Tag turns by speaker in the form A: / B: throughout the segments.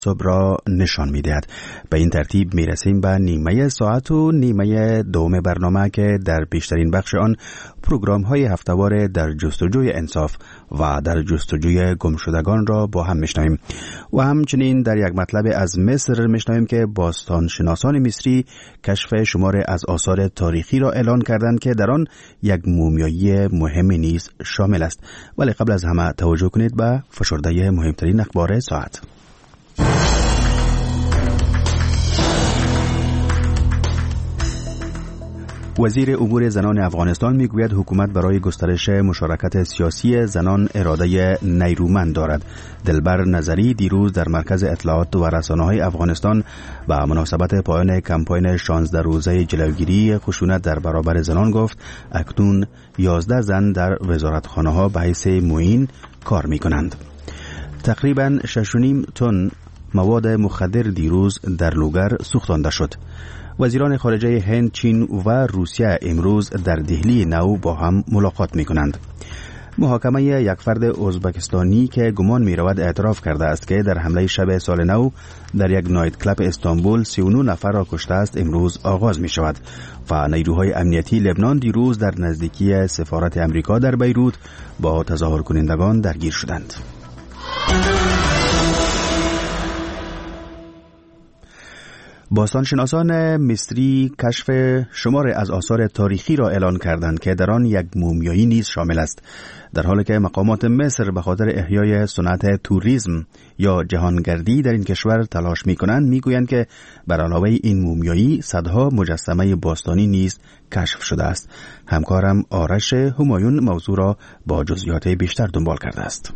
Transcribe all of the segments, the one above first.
A: صبح را نشان می‌دهد. به این ترتیب می‌رسیم به نیمه ساعت و نیمه دوم برنامه که در بیشترین بخش آن پروگرام‌های هفته‌وار در جستجوی انصاف و در جستجوی گمشدگان را با هم می‌شنویم و همچنین در یک مطلب از مصر می‌شنویم که باستانشناسان مصری کشف شمار از آثار تاریخی را اعلان کردند که در آن یک مومیایی مهمی نیز شامل است. ولی قبل از همه توجه کنید به فشرده مهمترین اخبار ساعت. وزیر امور زنان افغانستان میگوید حکومت برای گسترش مشارکت سیاسی زنان اراده نیرومند دارد. دلبر نظری دیروز در مرکز اطلاعات و رسانه‌های افغانستان به مناسبت پایان کمپاین 16 روزه جلوگیری خشونت در برابر زنان گفت اکنون 11 زن در وزارتخانه‌ها به حیث معین کار می‌کنند. تقریباً 6.5 تن مواد مخدر دیروز در لوگر سوختانده شد. وزیران خارجه هند، چین و روسیه امروز در دهلی نو با هم ملاقات می کنند. محاکمه یک فرد ازبکستانی که گمان می رود اعتراف کرده است که در حمله شب سال نو در یک نایت کلاب استانبول 39 نفر را کشته است امروز آغاز می شود و نیروهای امنیتی لبنان دیروز در نزدیکی سفارت امریکا در بیروت با تظاهر کنندگان درگیر شدند. باستانشناسان مصری کشف شمار از آثار تاریخی را اعلان کردند که در آن یک مومیایی نیز شامل است، در حالی که مقامات مصر به خاطر احیای صنعت توریسم یا جهانگردی در این کشور تلاش می‌کنند. می‌گویند که بر علاوه این مومیایی صدها مجسمه باستانی نیز کشف شده است. همکارم آرش همایون موضوع را با جزئیات بیشتر دنبال کرده است.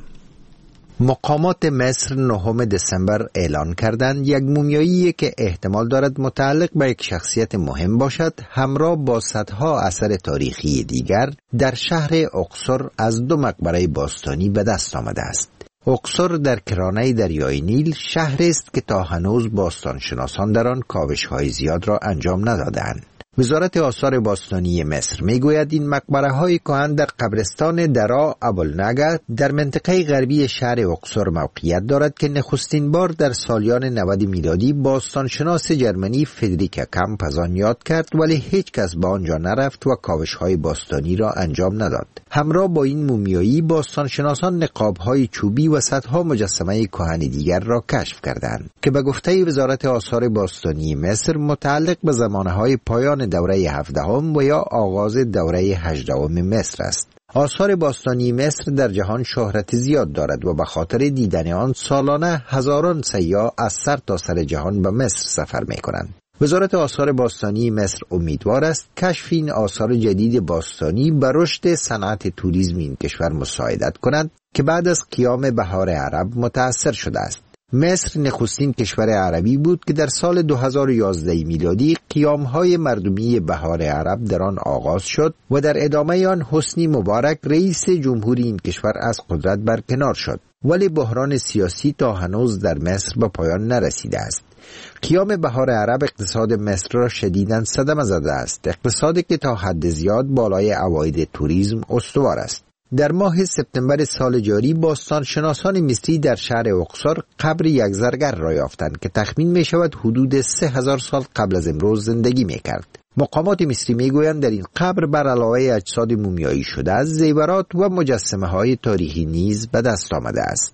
B: مقامات مصر 9 دسامبر اعلان کردند یک مومیایی که احتمال دارد متعلق به یک شخصیت مهم باشد همراه با صدها اثر تاریخی دیگر در شهر اقصر از 2 مقبره باستانی به دست آمده است. اقصر در کرانه دریای نیل شهری است که تا هنوز باستانشناسان در آن کاوش‌های زیاد را انجام ندادند. وزارت آثار باستانی مصر میگوید این مقبره‌های کهن در قبرستان درا ابوالنگا در منطقه غربی شهر اقصر موقعیت دارد که نخستین بار در سالیان 90 میلادی باستانشناس جرمنی فردریک کمپ از آن یاد کرد، ولی هیچ کس به آنجا نرفت و کاوش‌های باستانی را انجام نداد. همراه با این مومیایی باستانشناسان نقاب‌های چوبی و صدها مجسمه کهن دیگر را کشف کردند که به گفته وزارت آثار باستانی مصر متعلق به زمانه‌های پایان دوره 17 و یا آغاز دوره 18 مصر است. آثار باستانی مصر در جهان شهرت زیاد دارد و به خاطر دیدن آن سالانه هزاران سیاح از سر تا سر جهان به مصر سفر می کنند. وزارت آثار باستانی مصر امیدوار است کشف این آثار جدید باستانی به رشد صنعت توریسم این کشور مساعدت کند که بعد از قیام بهار عرب متأثر شده است. مصر نخستین کشور عربی بود که در سال 2011 میلادی قیام‌های مردمی بهار عرب در آن آغاز شد و در ادامه آن حسنی مبارک رئیس جمهوری این کشور از قدرت برکنار شد، ولی بحران سیاسی تا هنوز در مصر به پایان نرسیده است. قیام بهار عرب اقتصاد مصر را شدیداً صدمه زده است، اقتصادی که تا حد زیاد بالای عواید توریسم استوار است. در ماه سپتامبر سال جاری باستانشناسان مصری در شهر اقصر قبر یک زرگر را یافتند که تخمین می شود حدود 3000 سال قبل از امروز زندگی می کرد. مقامات مصری می گویند در این قبر بر علاوه اجساد مومیایی شده از زیورات و مجسمه های تاریخی نیز به دست آمده است.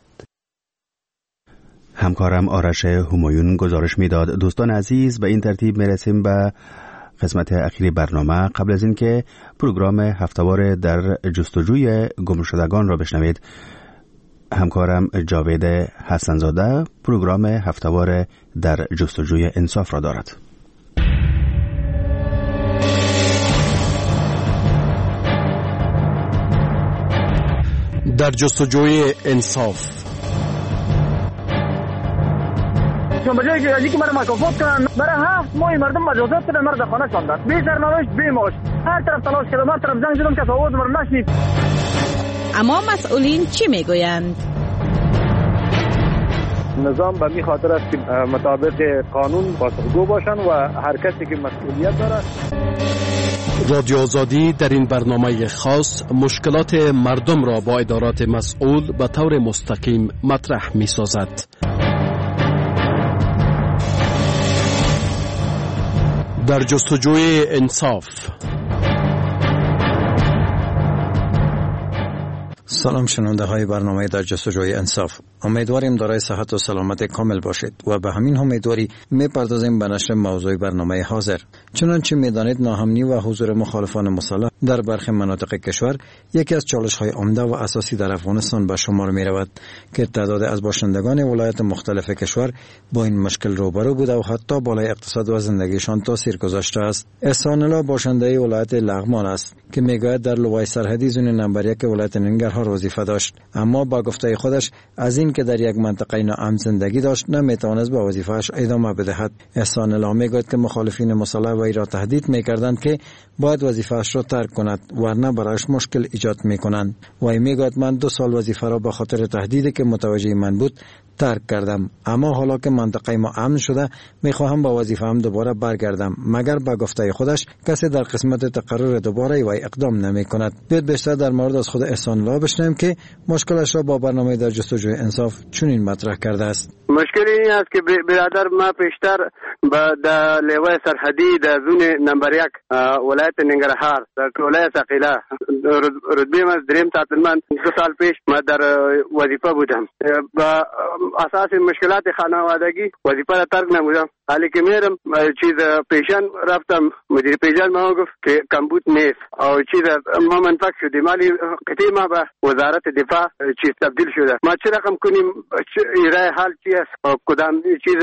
A: همکارم آرش همایون گزارش میداد. دوستان عزیز، به این ترتیب می رسیم به قسمت اخیر برنامه. قبل از اینکه پروگرام هفته‌وار در جستجوی گمشدگان را بشنوید، همکارم جاوید حسنزاده پروگرام هفته‌وار در جستجوی انصاف را دارد.
C: در جستجوی انصاف
D: چون به جایی که از اینکه مرا مکافات کنن برای 7 ماه مردم مجازات کردن، مرا در خانه شاندن بی سرنوشت بی معاش. هر طرف تلاش کردم، هر طرف زنگ زدم که آواز مرا نشنید.
E: اما مسئولین چی میگویند؟
D: نظام به می خاطر است که مطابق قانون پاسخگو باشن و هر کسی که مسئولیت داره.
C: رادیو آزادی در این برنامه خاص مشکلات مردم را با ادارات مسئول به طور مستقیم مطرح می سازد. در جستجوی انصاف.
F: سلام شنونده های برنامه در جستجوی انصاف. امیدواریم دارای صحت و سلامت کامل باشید و به همین امیدواری میپردازیم به نشر موضوع برنامه حاضر. چنانچه میدانید ناامنی و حضور مخالفان مسلح در برخی مناطق کشور یکی از چالش های عمده و اساسی در افغانستان به شمار می رود که تعداد از باشندگان ولایت مختلف کشور با این مشکل روبرو بوده و حتی بالای اقتصاد و زندگیشان تاثیر گذاشته است. احسان الله باشنده ولایت لغمان است که میگوید در لوای سرحدی زون نمبر 1 ولایت ننگرهار وظیفه داشت، اما با گفته خودش از این که در یک منطقه ناامن زندگی داشت نمیتوانست به وظیفه‌اش ادامه بدهد. احسان الله میگوید که مخالفین مسلح وی را تهدید میکردند که باید وظیفه‌اش را ترک کند ورنه برایش مشکل ایجاد میکنند. وی میگوید من 2 سال وظیفه را به خاطر تهدیدی که متوجه من بود ترک کردم، اما حالا که منطقه ما امن شده میخواهم با وظیفه‌ام دوباره برگردم، مگر با گفته خودش کسی در قسمت تقرر دوباره وی اقدام نمیکند. بیاید بیشتر در مورد از خود احسان الله بشنویم که مشکلش را با برنامه در جستجوی انصاف چنین مطرح کرده است.
G: مشکلی این است که برادر ما پیشتر در لوای سرحدی در زون نمبر 1 ولایت ننگرهار در ټوله ثقیله رتبه ما دریم ساتلمن 2 سال پیش ما در وظیفه بودم. با اساس مشکلات خانوادگی وظیفه را ترک نمودم. حالی که میرم چیز پیشان رفتم، مدیر پیشان ما گفت که کمبود نیست او چیز ما منفق شدیم، ولی قطعی ما به وزارت دفاع چیز تبدیل شده. ما چه رقم کنیم ایرای حال چی است و کدام چیز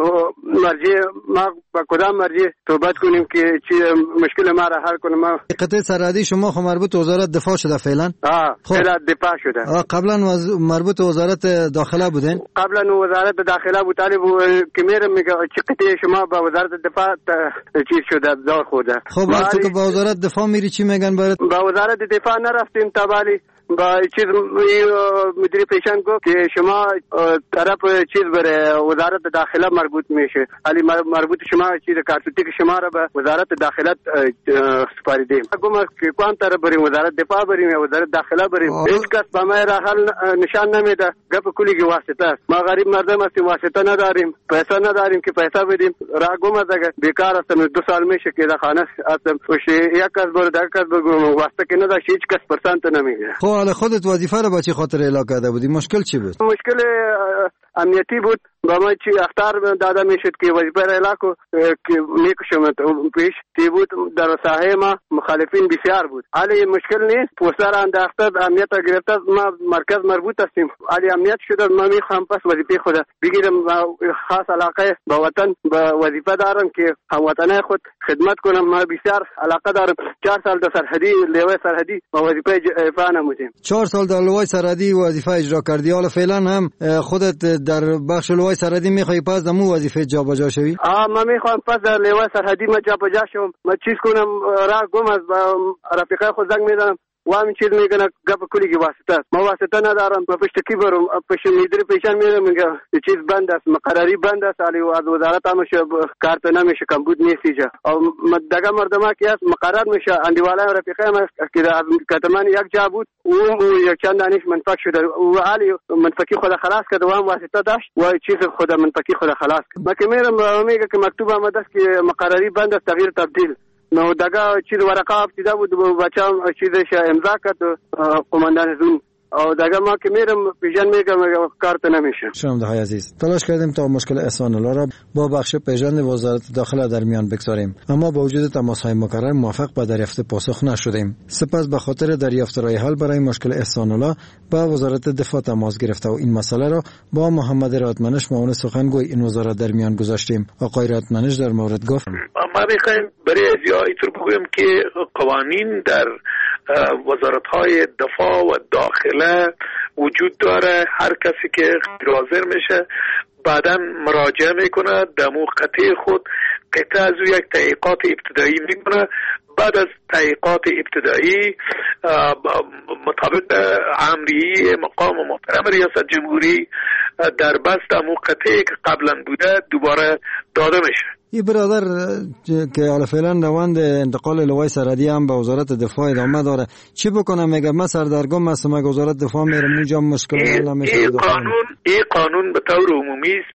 G: مرجع ما با کدام مرجع صحبت کنیم که چی مشکل ما را حل کنیم.
F: قطعه سرحدی شما خو مربوط وزارت دفاع شده فعلا؟ فعلا
G: دفاع شده.
F: قبلا مربوط وزارت داخله بودین؟
G: قبلا وزارت داخله بود، طالب که میرم میگه چه قطعه شما با وزارت دفاع چیز شده دار خورده.
F: خب وقتی که با وزارت دفاع میری چی میگن برات؟
G: با وزارت دفاع نرفتیم تبالی با چیز مدیر پیشان گفت که شما طرف چیز بره وزارت داخله مربوط میشه، ولی مربوط شما چیز کارتوتی که شما را به وزارت داخله سپاریدیم. گفتم که کوم طرف بریم، وزارت دفاع بریم یا وزارت داخله بریم؟ هیچ کس به ما را حل نشان نمیده. گپ کلی کی واسطه است. ما غریب مردم هستیم، واسطه نداریم، پیسه نداریم که پیسه بدیم. را گم دیگه بیکار هستم. 2 سال میشه که در خانه هستم. یک کس بر یک کس بگم واسطه که نداشت، هیچ کس پرسنت نمیگیره.
F: حالا خودت وظیفه رو با چی خاطر اعلام کرده بودی؟ مشکل چی بود؟
G: مشکل امنیتی بود. با ما چی اختار داده میشد که وظیفه را اعلام که میکشم پیش تی بود. در ساحه ما مخالفین بسیار بود. حالی مشکل نیست، پوستر انداخته امنیت گرفته، ما مرکز مربوط هستیم. حالی امنیت شده، ما میخوام پس وظیفه خود بگیرم. خاص علاقه با وطن با وظیفه دارم که هموطنای خود خدمت کنم. ما بسیار علاقه دارم. 4 سال در سرحدی لوای سرحدی با وظیفه اعفا نمودیم.
F: 4 سال در لوای سرحدی وظیفه اجرا کردی. حالا فعلا هم خودت در بخش لوای سرحدی میخوای پس دمو وظیفه جابجا شوی؟
G: ما میخوام پس در لوای سرحدی ما جابجا شوم. ما چیز کنم راه گم از رفیقای خود زنگ میزنم و همین چیز میگن گپ کلی کی واسطه است. ما واسطه ندارم. پشت کی برم؟ پشت مدیر پیشان میرم میگه چیز بند است، مقرری بند است، علی از وزارت هم کارت نمیشه، کمبود نیست اینجا. او دغه مردما کی است مقرر میشه. اندیواله رفیقای ما که کتمان یک جا بود و یک چند دانش منفق شده و علی منفقی خود خلاص کرد و هم واسطه داشت و چیز خود منفقی خود خلاص کرد. ما که میرم میگه که مکتوب آمده است که مقرری بند است، تغییر تبدیل. نو دغه چیز ورقه افتیده بود بچم چیزش امضا کرد قماندان زون او دغه ما که میرم پیژن میگم کارت نمیشه.
F: شنونده های عزیز، تلاش کردیم تا مشکل احسان الله را با بخش پیژند وزارت داخله در میان بگذاریم، اما با وجود تماس های مکرر موفق به دریافت پاسخ نشدیم. سپس به خاطر دریافت راه حل برای مشکل احسان الله با وزارت دفاع تماس گرفته و این مسئله را با محمد رادمنش معاون سخنگوی این وزارت در میان گذاشتیم. آقای رادمنش در مورد گفت
H: ما میخوایم برای اینطور بگویم که قوانین در وزارت‌های دفاع و داخله وجود داره. هر کسی که حاضر میشه بعداً مراجعه میکنه، دمو قطعه خود قطعه از یک تحقیقات ابتدایی میکنه. بعد از تحقیقات ابتدایی مطابق امریه مقام محترم ریاست جمهوری در بست دمو قطعه که قبلا بوده دوباره داده میشه.
F: این برادر که حالا فعلا روند انتقال لوای سرحدی هم به وزارت دفاع ادامه داره، چی بکنم؟ میگم من سردرگم هستم، وزارت دفاع میرم اونجا مشکل حل نمیشه.
H: این قانون به طور عمومی